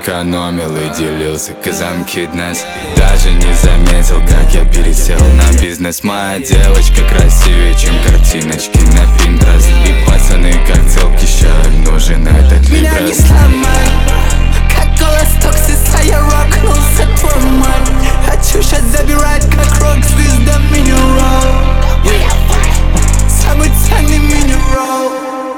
экономил и делился, cause I'm kidness. Даже не заметил, как я пересел на бизнес. Моя девочка красивее, чем картиночки на Pinterest. И пацаны, как целки, ща им нужен этот Меня не либрес. сломай, как голос Токсиса, я рокнулся твой мать. Хочу щас забирать, как рок-звезда минерал. Самый ценный минерал.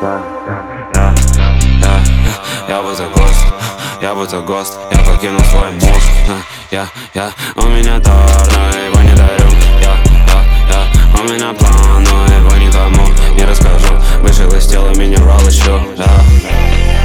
Я будто гост, я покинул свой мозг. У меня товар, но его не дарю. У меня план, но его никому не расскажу. Вышел из тела минерал еще,